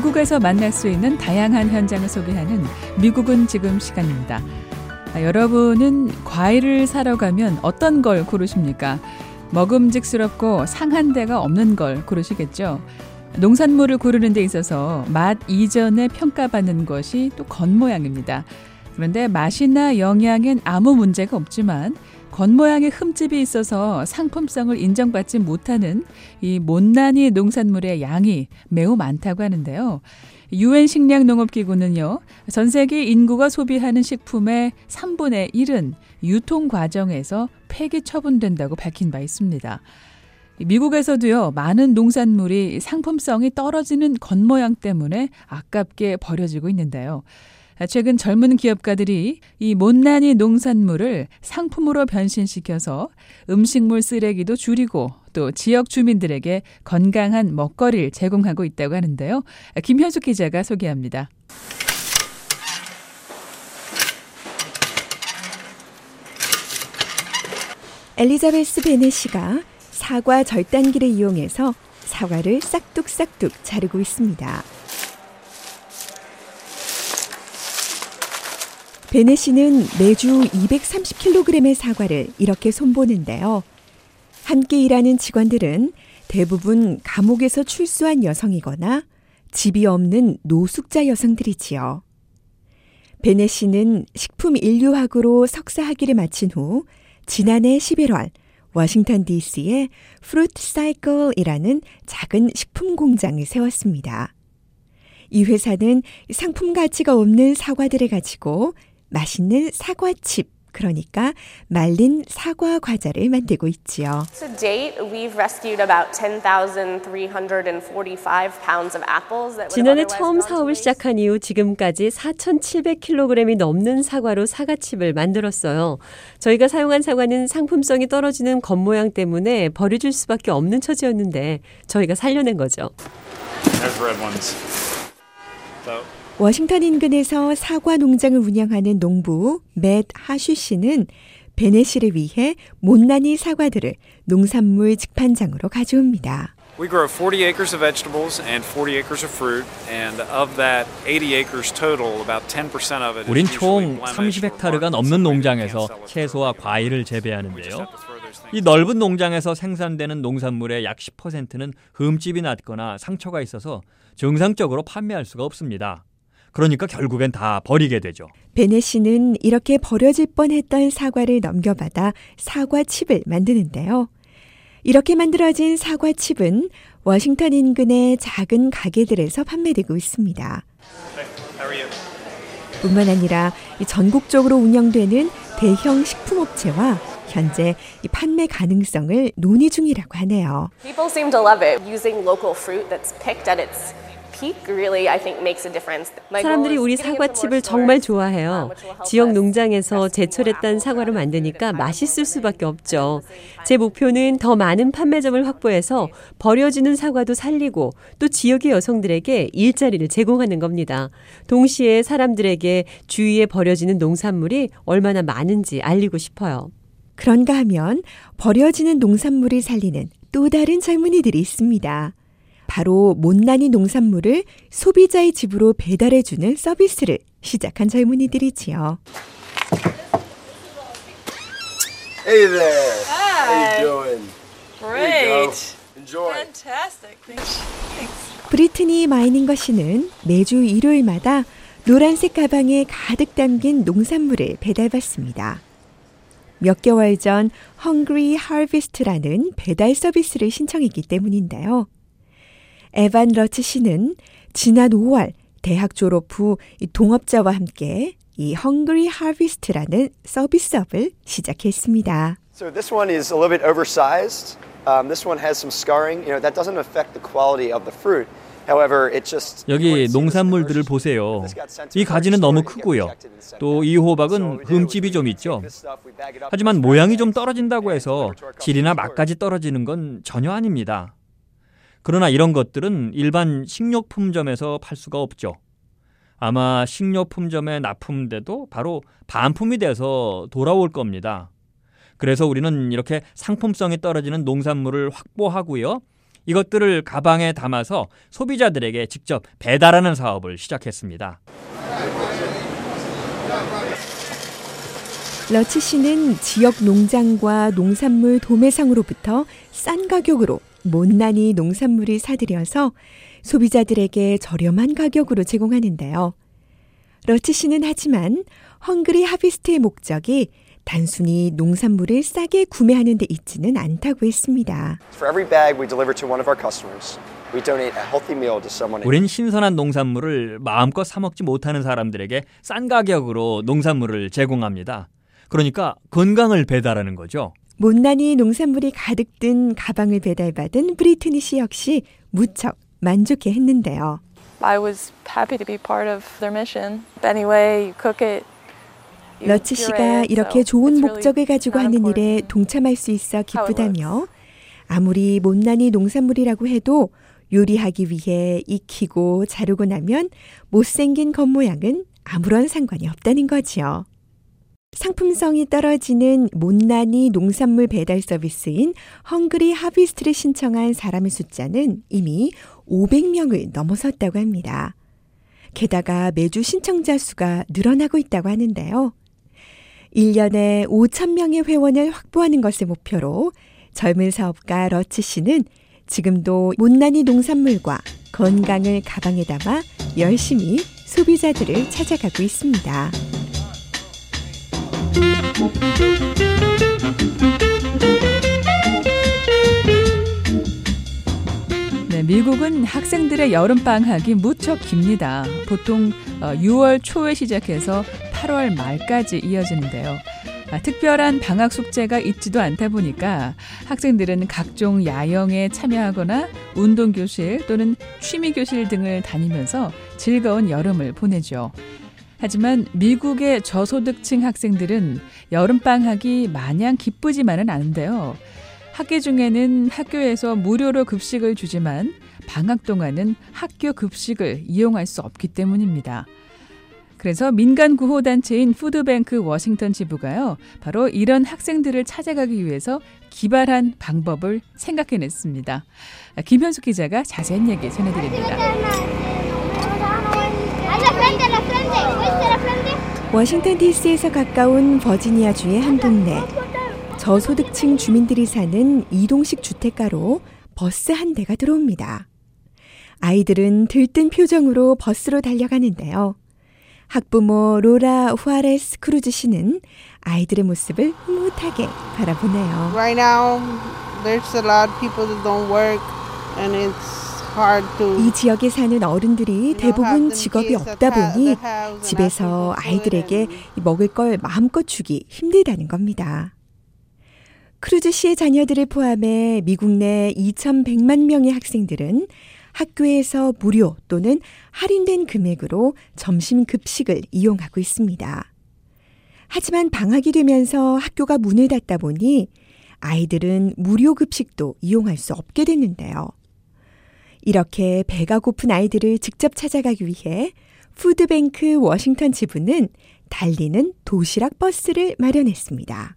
미국에서 만날 수 있는 다양한 현장을 소개하는 미국은 지금 시간입니다. 여러분은 과일을 사러 가면 어떤 걸 고르십니까? 먹음직스럽고 상한 데가 없는 걸 고르시겠죠? 농산물을 고르는 데 있어서 맛 이전에 평가받는 것이 또 겉모양입니다. 그런데 맛이나 영양엔 아무 문제가 없지만 겉모양에 흠집이 있어서 상품성을 인정받지 못하는 이 못난이 농산물의 양이 매우 많다고 하는데요. UN 식량농업기구는요, 전 세계 인구가 소비하는 식품의 3분의 1은 유통 과정에서 폐기 처분된다고 밝힌 바 있습니다. 미국에서도요, 많은 농산물이 상품성이 떨어지는 겉모양 때문에 아깝게 버려지고 있는데요. 최근 젊은 기업가들이 이 못난이 농산물을 상품으로 변신시켜서 음식물 쓰레기도 줄이고 또 지역 주민들에게 건강한 먹거리를 제공하고 있다고 하는데요. 김현숙 기자가 소개합니다. 엘리자베스 베넷이가 사과 절단기를 이용해서 사과를 싹둑싹둑 자르고 있습니다. 베넷 씨는 매주 230kg의 사과를 이렇게 손보는데요. 함께 일하는 직원들은 대부분 감옥에서 출소한 여성이거나 집이 없는 노숙자 여성들이지요. 베넷 씨는 식품인류학으로 석사 학위를 마친 후 지난해 11월 워싱턴 DC에 프루트 사이클이라는 작은 식품 공장을 세웠습니다. 이 회사는 상품 가치가 없는 사과들을 가지고 맛있는 사과칩, 그러니까 말린 사과 과자를 만들고 있지요. To date, we've rescued about 10,345 pounds of apples. 지난해 처음 사업을 시작한 이후 지금까지 4,700kg이 넘는 사과로 사과칩을 만들었어요. 저희가 사용한 사과는 상품성이 떨어지는 겉모양 때문에 버려질 수밖에 없는 처지였는데 저희가 살려낸 거죠. 워싱턴 인근에서 사과 농장을 운영하는 농부 맷 하슈 씨는 베넷 씨를 위해 못난이 사과들을 농산물 직판장으로 가져옵니다. We grow 40 acres of vegetables and 40 acres of fruit, and of that 80 acres total, about 10% of it. 우린 총 30헥타르가 넘는 농장에서 채소와 과일을 재배하는데요. 이 넓은 농장에서 생산되는 농산물의 약 10%는 흠집이 났거나 상처가 있어서 정상적으로 판매할 수가 없습니다. 그러니까 결국엔 다 버리게 되죠. 베넷 씨는 이렇게 버려질 뻔했던 사과를 넘겨받아 사과칩을 만드는데요. 이렇게 만들어진 사과칩은 워싱턴 인근의 작은 가게들에서 판매되고 있습니다. 뿐만 아니라 전국적으로 운영되는 대형 식품업체와 현재 이 판매 가능성을 논의 중이라고 하네요. People seem to love it. Using local fruit that's picked at its peak really, I think, makes a difference. 사람들이 우리 사과칩을 정말 좋아해요. 지역 농장에서 제철했던 사과를 만드니까 맛있을 수밖에 없죠. 제 목표는 더 많은 판매점을 확보해서 버려지는 사과도 살리고 또 지역의 여성들에게 일자리를 제공하는 겁니다. 동시에 사람들에게 주위에 버려지는 농산물이 얼마나 많은지 알리고 싶어요. 그런가 하면 버려지는 농산물을 살리는 또 다른 젊은이들이 있습니다. 바로 못난이 농산물을 소비자의 집으로 배달해주는 서비스를 시작한 젊은이들이지요. Hey there. How you doing? Great. Enjoy. Fantastic. Thanks. 브리트니 마이닝거 씨는 매주 일요일마다 노란색 가방에 가득 담긴 농산물을 배달받습니다. 몇 개월 전 Hungry Harvest라는 배달 서비스를 신청했기 때문인데요. 에반 러츠 씨는 지난 5월 대학 졸업 후 동업자와 함께 이 Hungry Harvest라는 서비스업을 시작했습니다. So this one is a little bit oversized. This one has some scarring. You know, that doesn't affect the quality of the fruit. However, it just 여기 농산물들을 보세요. 이 가지는 너무 크고요. 또 이 호박은 흠집이 좀 있죠. 하지만 모양이 좀 떨어진다고 해서 질이나 맛까지 떨어지는 건 전혀 아닙니다. 그러나 이런 것들은 일반 식료품점에서 팔 수가 없죠. 아마 식료품점에 납품돼도 바로 반품이 돼서 돌아올 겁니다. 그래서 우리는 이렇게 상품성이 떨어지는 농산물을 확보하고요. 이것들을 가방에 담아서 소비자들에게 직접 배달하는 사업을 시작했습니다. 러치 씨는 지역 농장과 농산물 도매상으로부터 싼 가격으로 못난이 농산물을 사들여서 소비자들에게 저렴한 가격으로 제공하는데요. 러치 씨는 하지만 헝그리 하비스트의 목적이 단순히 농산물을 싸게 구매하는 데 있지는 않다고 했습니다. For every bag we deliver to one of our customers, we donate a healthy meal to someone. 우린 신선한 농산물을 마음껏 사 먹지 못하는 사람들에게 싼 가격으로 농산물을 제공합니다. 그러니까 건강을 배달하는 거죠. 못난이 농산물이 가득 든 가방을 배달받은 브리트니 씨 역시 무척 만족해했는데요. I was happy to be part of their mission. Any way you cook it. 러치 씨가 이렇게 좋은 목적을 가지고 하는 일에 동참할 수 있어 기쁘다며 아무리 못난이 농산물이라고 해도 요리하기 위해 익히고 자르고 나면 못생긴 겉모양은 아무런 상관이 없다는 거지요. 상품성이 떨어지는 못난이 농산물 배달 서비스인 헝그리 하비스트를 신청한 사람의 숫자는 이미 500명을 넘어섰다고 합니다. 게다가 매주 신청자 수가 늘어나고 있다고 하는데요. 1년에 5,000명의 회원을 확보하는 것을 목표로 젊은 사업가 러치 씨는 지금도 못난이 농산물과 건강을 가방에 담아 열심히 소비자들을 찾아가고 있습니다. 네, 미국은 학생들의 여름방학이 무척 깁니다. 보통 6월 초에 시작해서 8월 말까지 이어지는데요. 특별한 방학 숙제가 있지도 않다 보니까 학생들은 각종 야영에 참여하거나 운동교실 또는 취미교실 등을 다니면서 즐거운 여름을 보내죠. 하지만 미국의 저소득층 학생들은 여름방학이 마냥 기쁘지만은 않은데요. 학기 중에는 학교에서 무료로 급식을 주지만 방학 동안은 학교 급식을 이용할 수 없기 때문입니다. 그래서 민간 구호단체인 푸드뱅크 워싱턴 지부가요, 바로 이런 학생들을 찾아가기 위해서 기발한 방법을 생각해냈습니다. 김현숙 기자가 자세한 얘기 전해드립니다. 워싱턴 DC에서 가까운 버지니아주의 한 동네. 저소득층 주민들이 사는 이동식 주택가로 버스 한 대가 들어옵니다. 아이들은 들뜬 표정으로 버스로 달려가는데요. 학부모 로라 후아레스 크루즈 씨는 아이들의 모습을 흐뭇하게 바라보네요. Right now, there's a lot of people that don't work, and it's hard to. 이 지역에 사는 어른들이 대부분 직업이 없다 보니 집에서 아이들에게 먹을 걸 마음껏 주기 힘들다는 겁니다. 크루즈 씨의 자녀들을 포함해 미국 내 2,100만 명의 학생들은 학교에서 무료 또는 할인된 금액으로 점심 급식을 이용하고 있습니다. 하지만 방학이 되면서 학교가 문을 닫다 보니 아이들은 무료 급식도 이용할 수 없게 됐는데요. 이렇게 배가 고픈 아이들을 직접 찾아가기 위해 푸드뱅크 워싱턴 지부는 달리는 도시락 버스를 마련했습니다.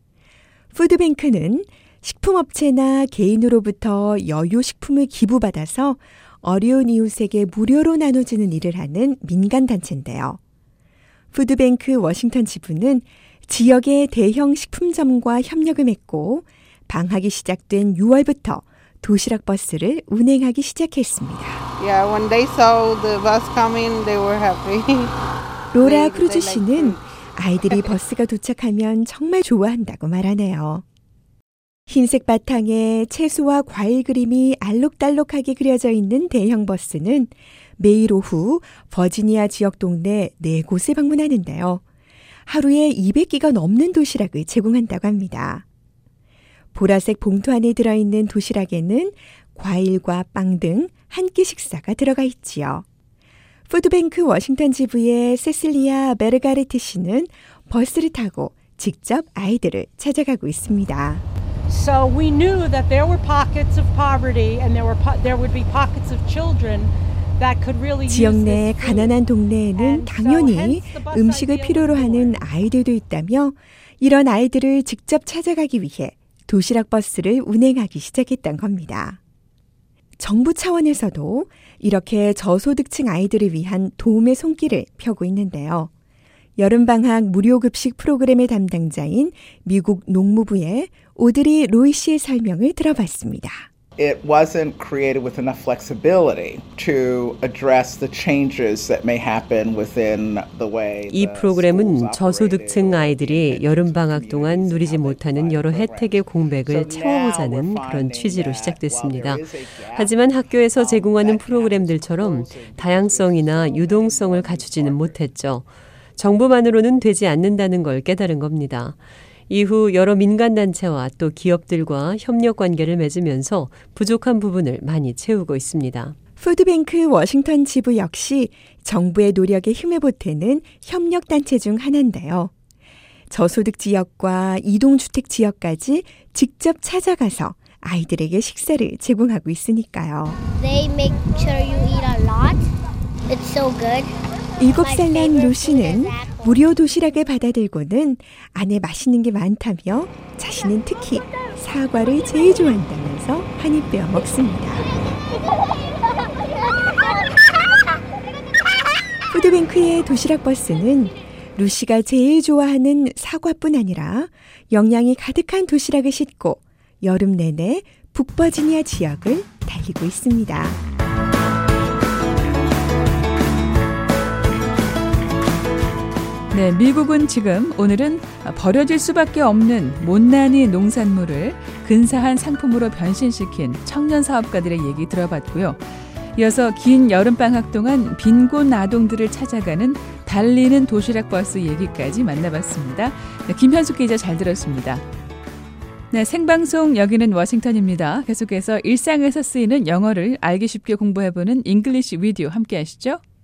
푸드뱅크는 식품업체나 개인으로부터 여유식품을 기부받아서 어려운 이웃에게 무료로 나눠주는 일을 하는 민간단체인데요. 푸드뱅크 워싱턴 지부는 지역의 대형 식품점과 협력을 맺고 방학이 시작된 6월부터 도시락 버스를 운행하기 시작했습니다. Yeah, when they saw the bus coming, they were happy. 로라 크루즈 씨는 아이들이 버스가 도착하면 정말 좋아한다고 말하네요. 흰색 바탕에 채소와 과일 그림이 알록달록하게 그려져 있는 대형 버스는 매일 오후 버지니아 지역 동네 4곳에 방문하는데요. 하루에 200끼가 넘는 도시락을 제공한다고 합니다. 보라색 봉투 안에 들어있는 도시락에는 과일과 빵 등 한 끼 식사가 들어가 있지요. 푸드뱅크 워싱턴 지부의 세실리아 베르가레트 씨는 버스를 타고 직접 아이들을 찾아가고 있습니다. So we knew that there were pockets of poverty and there would be pockets of children that could really use 지역 내 this 가난한 동네에는 당연히 음식을 필요로 하는 아이들도 있다며 이런 아이들을 직접 찾아가기 위해 도시락 버스를 운행하기 시작했던 겁니다. 정부 차원에서도 이렇게 저소득층 아이들을 위한 도움의 손길을 펴고 있는데요. 여름방학 무료급식 프로그램의 담당자인 미국 농무부의 오드리 로이 씨의 설명을 들어봤습니다. It wasn't created with enough flexibility to address the changes that may happen within the way. 이 프로그램은 저소득층 아이들이 여름방학 동안 누리지 못하는 여러 혜택의 공백을 채워보자는 그런 취지로 시작됐습니다. 하지만 학교에서 제공하는 프로그램들처럼 다양성이나 유동성을 갖추지는 못했죠. 정부만으로는 되지 않는다는 걸 깨달은 겁니다. 이후 여러 민간단체와 또 기업들과 협력 관계를 맺으면서 부족한 부분을 많이 채우고 있습니다. 푸드뱅크 워싱턴 지부 역시 정부의 노력에 힘을 보태는 협력단체 중 하나인데요. 저소득 지역과 이동주택 지역까지 직접 찾아가서 아이들에게 식사를 제공하고 있으니까요. They make sure you eat a lot. It's so good. 7살 난 루시는 무료 도시락을 받아들고는 안에 맛있는 게 많다며 자신은 특히 사과를 제일 좋아한다면서 한 입 빼어 먹습니다. 푸드뱅크의 도시락 버스는 루시가 제일 좋아하는 사과뿐 아니라 영양이 가득한 도시락을 싣고 여름 내내 북버지니아 지역을 달리고 있습니다. 네, 미국은 지금 오늘은 버려질 수밖에 없는 못난이 농산물을 근사한 상품으로 변신시킨 청년 사업가들의 얘기 들어봤고요. 이어서 긴 여름방학 동안 빈곤 아동들을 찾아가는 달리는 도시락 버스 얘기까지 만나봤습니다. 네, 김현숙 기자 잘 들었습니다. 네, 생방송 여기는 워싱턴입니다. 계속해서 일상에서 쓰이는 영어를 알기 쉽게 공부해보는 잉글리시 위디오 함께 하시죠.